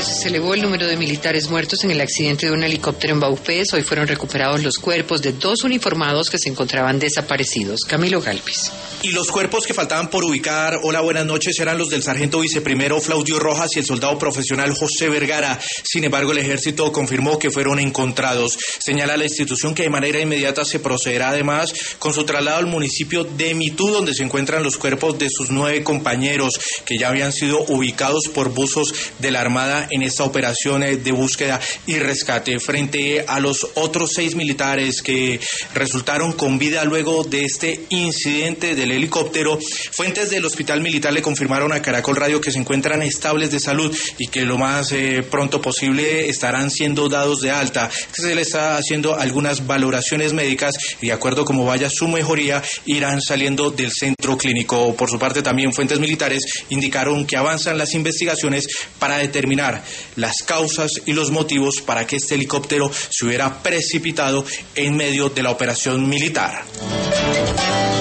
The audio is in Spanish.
Entonces se elevó el número de militares muertos en el accidente de un helicóptero en Baupés. Hoy fueron recuperados los cuerpos de 2 uniformados que se encontraban desaparecidos. Camilo Galvis. Y los cuerpos que faltaban por ubicar, hola, buenas noches, eran los del sargento viceprimero Claudio Rojas y el soldado profesional José Vergara. Sin embargo, el ejército confirmó que fueron encontrados. Señala la institución que de manera inmediata se procederá además con su traslado al municipio de Mitú, donde se encuentran los cuerpos de sus 9 compañeros que ya habían sido ubicados por buzos de la Armada en esta operación de búsqueda y rescate. Frente a los otros 6 militares que resultaron con vida luego de este incidente del helicóptero, fuentes del Hospital Militar le confirmaron a Caracol Radio que se encuentran estables de salud y que lo más pronto posible estarán siendo dados de alta. Se les está haciendo algunas valoraciones médicas y de acuerdo a cómo vaya su mejoría irán saliendo del centro clínico. Por su parte, también fuentes militares indicaron que avanzan las investigaciones para determinar las causas y los motivos para que este helicóptero se hubiera precipitado en medio de la operación militar.